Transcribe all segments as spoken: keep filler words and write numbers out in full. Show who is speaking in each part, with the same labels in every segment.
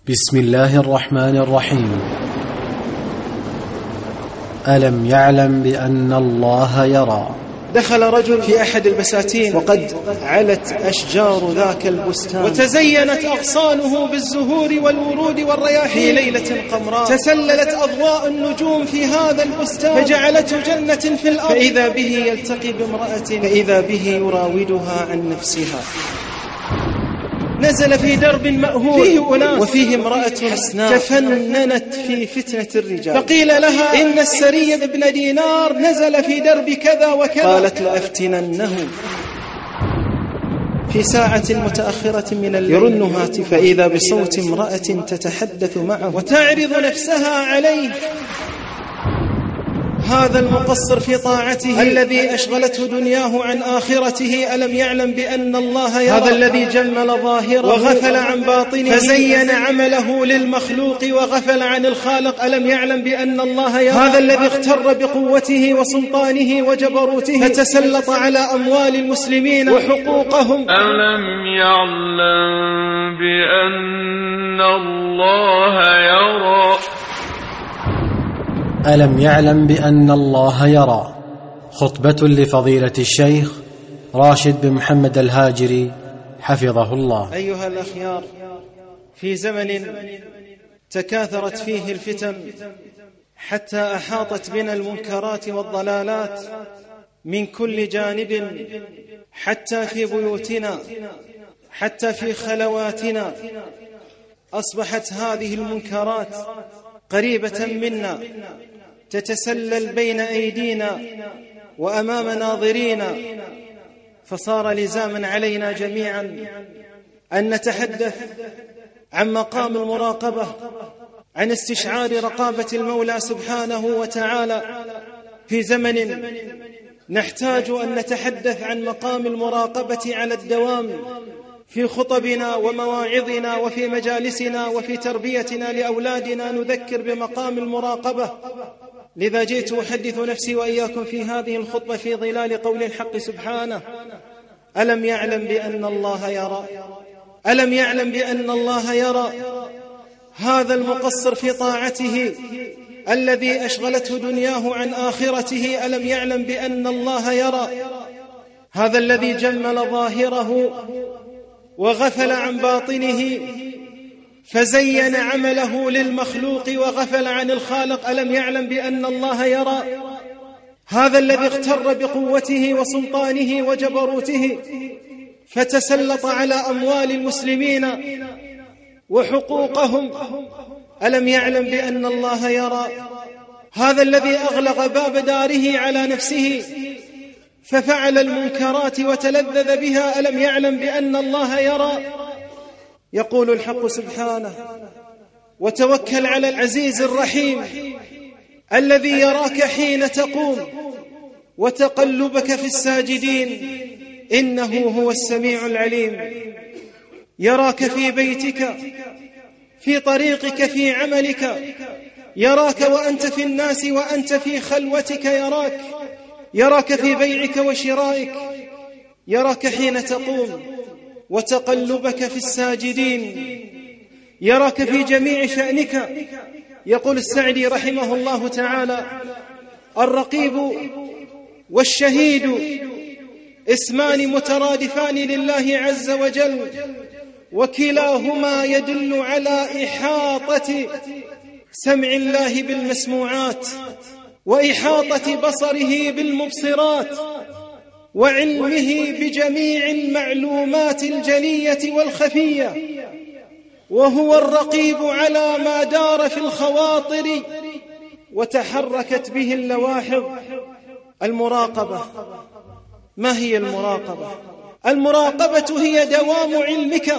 Speaker 1: بسم الله الرحمن الرحيم. ألم يعلم بأن الله يرى.
Speaker 2: دخل رجل في أحد البساتين وقد علت أشجار ذاك البستان وتزينت أغصانه بالزهور والورود والرياحين. في ليلة قمراء تسللت أضواء النجوم في هذا البستان فجعلته جنة في الأرض، فإذا به يلتقي بامرأة فإذا به يراودها عن نفسها. نزل في درب مأهول فيه أناس وفيه امرأة حسناء تفننت في فتنة الرجال، فقيل لها إن السري بن دينار نزل في درب كذا وكذا، قالت لأفتننه. في ساعة متأخرة من الليل يرن هاتف فإذا بصوت امرأة تتحدث معه وتعرض نفسها عليه. هذا المقصر في طاعته الذي أشغلته دنياه عن آخرته ألم يعلم بأن الله يرى. هذا الذي جمل ظاهره وغفل عن باطنه فزين عمله للمخلوق وغفل عن الخالق ألم يعلم بأن الله يرى. هذا الذي اغتر بقوته وسلطانه وجبروته فتسلط على أموال المسلمين وحقوقهم.
Speaker 3: ألم يعلم بأن الله يرى.
Speaker 1: ألم يعلم بأن الله يرى. خطبة لفضيلة الشيخ راشد بن محمد الهاجري حفظه الله.
Speaker 2: أيها الأخيار، في زمن تكاثرت فيه الفتن حتى أحاطت بنا المنكرات والضلالات من كل جانب، حتى في بيوتنا، حتى في خلواتنا، أصبحت هذه المنكرات قريبة منا تتسلل بين أيدينا وأمام ناظرينا، فصار لزاما علينا جميعا أن نتحدث عن مقام المراقبة، عن استشعار رقابة المولى سبحانه وتعالى. في زمن نحتاج أن نتحدث عن مقام المراقبة على الدوام في خطبنا ومواعظنا وفي مجالسنا وفي تربيتنا لأولادنا، نذكر بمقام المراقبة. لذا جئت أحدث نفسي وإياكم في هذه الخطبة في ظلال قول الحق سبحانه: ألم يعلم بأن الله يرى. ألم يعلم بأن الله يرى. هذا المقصر في طاعته الذي أشغلته دنياه عن آخرته ألم يعلم بأن الله يرى. هذا الذي جمل ظاهره وغفل عن باطنه فزين عمله للمخلوق وغفل عن الخالق ألم يعلم بأن الله يرى. هذا الذي اغتر بقوته وسلطانه وجبروته فتسلط على أموال المسلمين وحقوقهم ألم يعلم بأن الله يرى. هذا الذي أغلق باب داره على نفسه ففعل المنكرات وتلذذ بها ألم يعلم بأن الله يرى. يقول الحق سبحانه: وتوكل على العزيز الرحيم الذي يراك حين تقوم وتقلبك في الساجدين إنه هو السميع العليم. يراك في بيتك، في طريقك، في عملك، يراك وأنت في الناس وأنت في خلوتك، يراك يراك في بيعك وشرائك، يراك حين تقوم وتقلبك في الساجدين، يراك في جميع شأنك. يقول السعدي رحمه الله تعالى: الرقيب والشهيد اسمان مترادفان لله عز وجل، وكلاهما يدل على إحاطة سمع الله بالمسموعات وإحاطة بصره بالمبصرات وعلمه بجميع المعلومات الجلية والخفية، وهو الرقيب على ما دار في الخواطر وتحركت به اللواحظ. المراقبة، ما هي المراقبة؟ المراقبة هي دوام علمك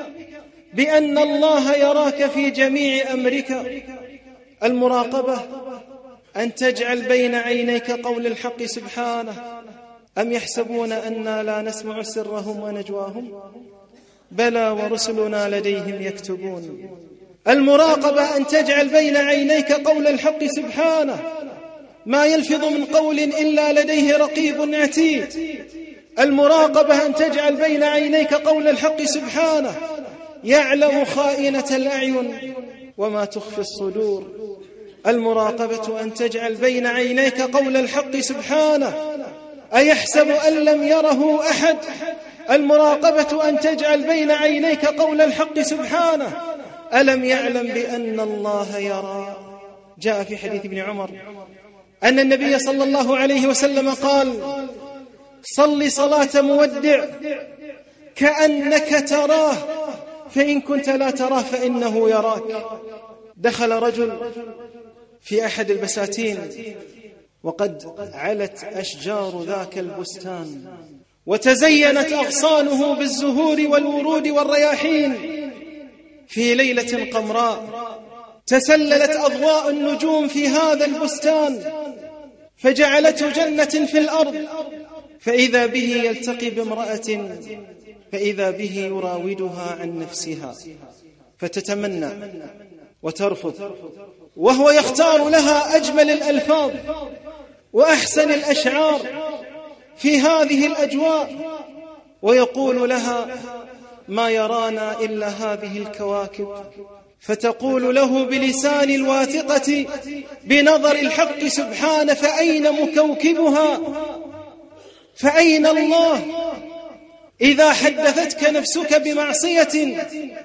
Speaker 2: بأن الله يراك في جميع أمرك. المراقبة أن تجعل بين عينيك قول الحق سبحانه: أم يحسبون أنا لا نسمع سرهم ونجواهم بلى ورسلنا لديهم يكتبون. المراقبة أن تجعل بين عينيك قول الحق سبحانه: ما يلفظ من قول إلا لديه رقيب عتيد. المراقبة أن تجعل بين عينيك قول الحق سبحانه: يعلم خائنة الأعين وما تخفي الصدور. المراقبة أن تجعل بين عينيك قول الحق سبحانه: أيحسب أن لم يره أحد. المراقبة أن تجعل بين عينيك قول الحق سبحانه: ألم يعلم بأن الله يرى. جاء في حديث ابن عمر أن النبي صلى الله عليه وسلم قال: صل صلاة مودع كأنك تراه، فإن كنت لا تراه فإنه يراك. دخل رجل في أحد البساتين وقد علت أشجار ذاك البستان وتزينت أغصانه بالزهور والورود والرياحين. في ليلة قمراء تسللت أضواء النجوم في هذا البستان فجعلته جنة في الأرض، فإذا به يلتقي بامرأة فإذا به يراودها عن نفسها فتتمنى وترفض، وهو يختار لها أجمل الألفاظ وأحسن الأشعار في هذه الأجواء، ويقول لها: ما يرانا إلا هذه الكواكب. فتقول له بلسان الواثقة بنظر الحق سبحانه: فأين مكوكبها؟ فأين الله؟ إذا حدثتك نفسك بمعصية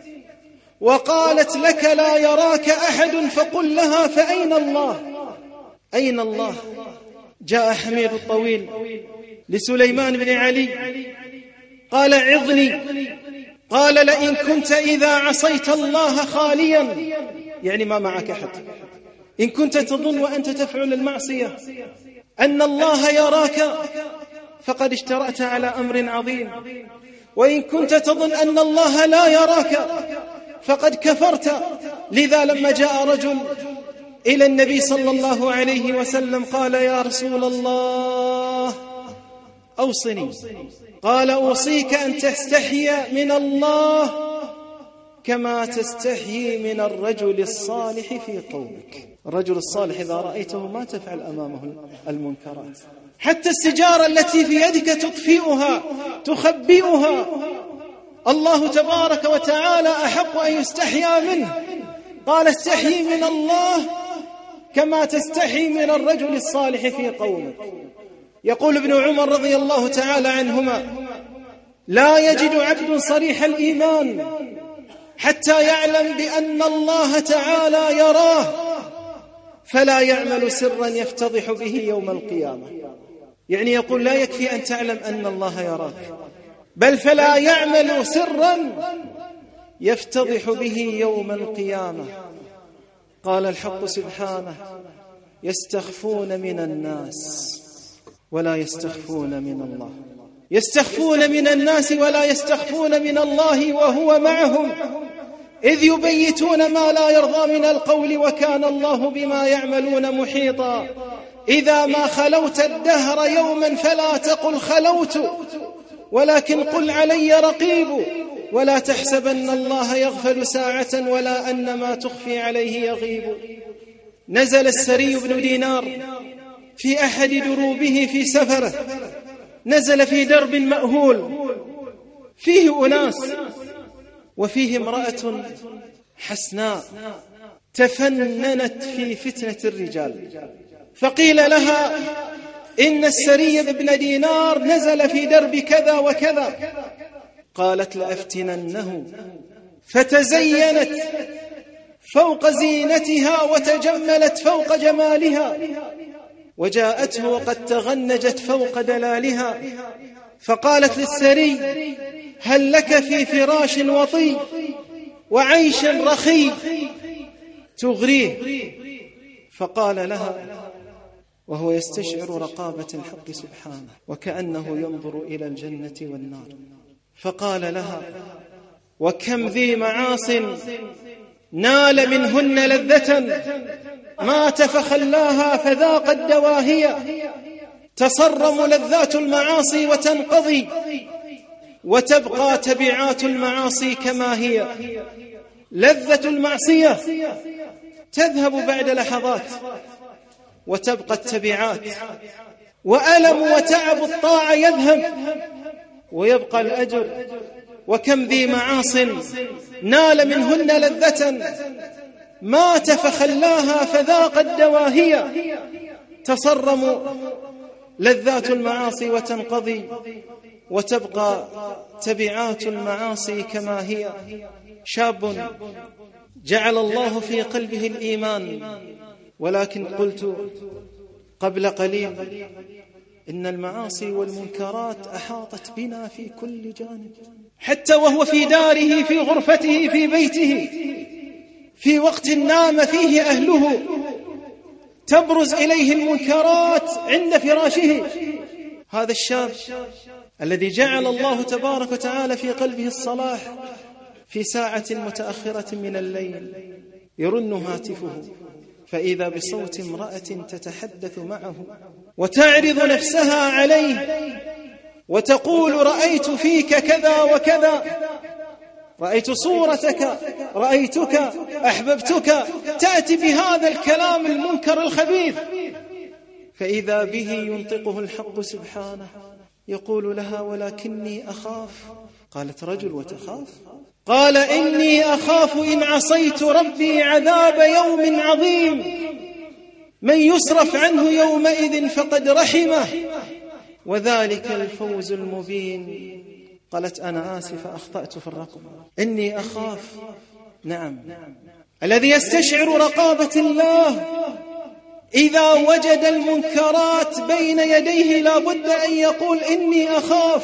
Speaker 2: وقالت لك لا يراك أحد فقل لها: فأين الله؟ أين الله؟ جاء حميد الطويل لسليمان بن علي قال: عظني. قال: لئن كنت إذا عصيت الله خاليا، يعني ما معك أحد، إن كنت تظن وأنت تفعل المعصية أن الله يراك فقد اشترأت على أمر عظيم، وإن كنت تظن أن الله لا يراك فقد كفرت. لذا لما جاء رجل إلى النبي صلى الله عليه وسلم قال: يا رسول الله أوصني. قال: أوصيك أن تستحي من الله كما تستحيي من الرجل الصالح في قومك. الرجل الصالح إذا رأيته ما تفعل أمامه المنكرات، حتى السجارة التي في يدك تطفئها تخبئها. الله تبارك وتعالى أحق أن يستحيا منه. قال: استحيي من الله كما تستحي من الرجل الصالح في قومك. يقول ابن عمر رضي الله تعالى عنهما: لا يجد عبد صريح الإيمان حتى يعلم بأن الله تعالى يراه فلا يعمل سرا يفتضح به يوم القيامة. يعني يقول لا يكفي أن تعلم أن الله يراك، بل فلا يعمل سرا يفتضح به يوم القيامة. قال الحق سبحانه: يستخفون من الناس ولا يستخفون من الله. يستخفون من الناس ولا يستخفون من الله وهو معهم إذ يبيتون ما لا يرضى من القول وكان الله بما يعملون محيطا. إذا ما خلوت الدهر يوما فلا تقل خلوت ولكن قل علي رقيب، ولا تحسبن الله يغفل ساعة ولا أن ما تخفي عليه يغيب. نزل السري بن دينار في أحد دروبه في سفره، نزل في درب مأهول فيه أناس وفيه امرأة حسناء تفننت في فتنة الرجال، فقيل لها: إن السري بن دينار نزل في درب كذا وكذا. قالت: لأفتننه. فتزينت فوق زينتها وتجملت فوق جمالها، وجاءته وقد تغنجت فوق دلالها، فقالت للسري: هل لك في فراش وطي وعيش رخي تغريه؟ فقال لها وهو يستشعر رقابة الحق سبحانه وكأنه ينظر إلى الجنة والنار، فقال لها: وكم ذي معاص نال منهن لذة مات فخلاها فذاقت دواهية. تصرم لذات المعاصي وتنقضي وتبقى تبعات المعاصي كما هي. لذة المعصية تذهب بعد لحظات وتبقى التبعات، وألم وتعب الطاعة يذهب ويبقى الأجر. وكم ذي معاص نال منهن لذة مات فخلاها فذاق الدواهية. تصرم لذات المعاصي وتنقضي وتبقى تبعات المعاصي كما هي. شاب جعل الله في قلبه الإيمان، ولكن قلت قبل قليل إن المعاصي والمنكرات أحاطت بنا في كل جانب، حتى وهو في داره في غرفته في بيته في وقت نام فيه أهله تبرز إليه المنكرات عند فراشه. هذا الشاب الذي جعل الله تبارك وتعالى في قلبه الصلاح في ساعة متأخرة من الليل يرن هاتفه فإذا بصوت امرأة تتحدث معه وتعرض نفسها عليه وتقول رأيت فيك كذا وكذا، رأيت صورتك، رأيتك، أحببتك، تأتي بهذا الكلام المنكر الخبيث. فإذا به ينطقه الحق سبحانه يقول لها ولكني أخاف. قالت رجل وتخاف؟ قال إني أخاف إن عصيت ربي عذاب يوم عظيم من يصرف عنه يومئذ فقد رحمه وذلك الفوز المبين. قالت أنا آسفة أخطأت في الرقم، إني أخاف. نعم، الذي يستشعر رقابة الله إذا وجد المنكرات بين يديه لا بد أن يقول إني أخاف.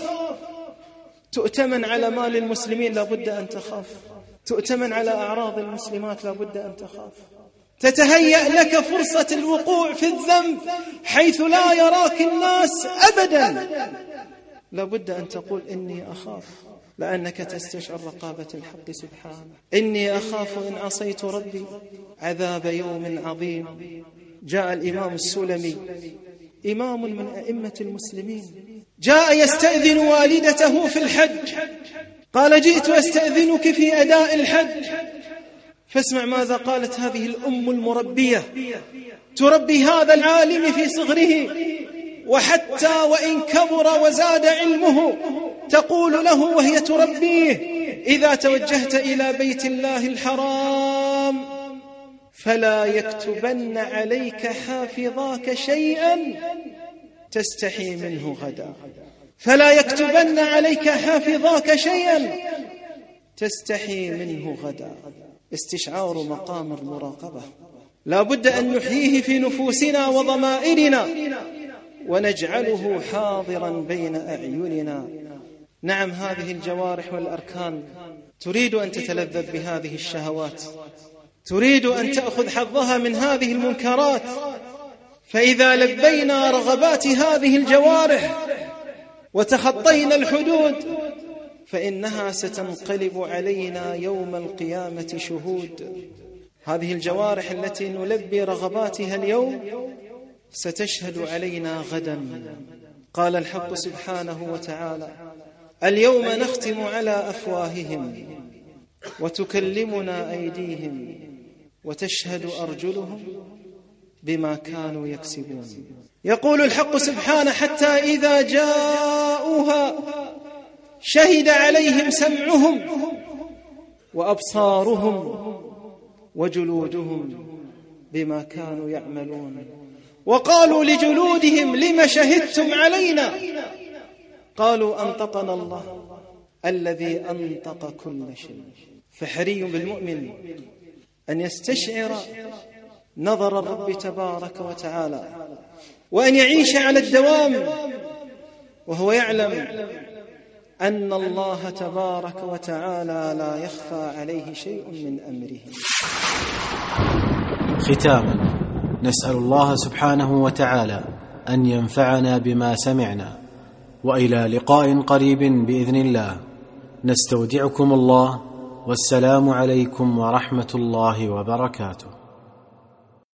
Speaker 2: تؤتمن على مال المسلمين لا بد أن تخاف، تؤتمن على أعراض المسلمات لا بد أن تخاف، تتهيأ لك فرصة الوقوع في الذنب حيث لا يراك الناس أبدا، لا بد أن تقول إني أخاف، لأنك تستشعر رقابة الحق سبحانه. إني أخاف إن عصيت ربي عذاب يوم عظيم. جاء الإمام السلمي إمام من أئمة المسلمين جاء يستأذن والدته في الحج، قال جئت أستأذنك في أداء الحج. فاسمع ماذا قالت هذه الأم المربية تربي هذا العالم في صغره، وحتى وإن كبر وزاد علمه تقول له وهي تربيه إذا توجهت إلى بيت الله الحرام فلا يكتبن عليك حافظاك شيئا تستحي منه غدا، فلا يكتبن عليك حافظاك شيئا تستحي منه غدا. استشعار مقام المراقبة لا بد أن نحييه في نفوسنا وضمائرنا ونجعله حاضرا بين أعيننا. نعم، هذه الجوارح والأركان تريد أن تتلذذ بهذه الشهوات، تريد أن تأخذ حظها من هذه المنكرات، فإذا لبينا رغبات هذه الجوارح وتخطينا الحدود فإنها ستنقلب علينا يوم القيامة شهود. هذه الجوارح التي نلبي رغباتها اليوم ستشهد علينا غدا. قال الحق سبحانه وتعالى اليوم نختم على أفواههم وتكلمنا أيديهم وتشهد أرجلهم بما كانوا يكسبون. يقول الحق سبحانه حتى إذا جاءوها شهد عليهم سمعهم وأبصارهم وجلودهم بما كانوا يعملون. وقالوا لجلودهم لم شهدتم علينا؟ قالوا أنطقنا الله الذي أنطق كل شيء. فحري بالمؤمن أن يستشعر نظر الرب تبارك وتعالى وأن يعيش على الدوام وهو يعلم أن الله تبارك وتعالى لا يخفى عليه شيء من أمره.
Speaker 1: ختاما، نسأل الله سبحانه وتعالى أن ينفعنا بما سمعنا، وإلى لقاء قريب بإذن الله. نستودعكم الله، والسلام عليكم ورحمة الله وبركاته.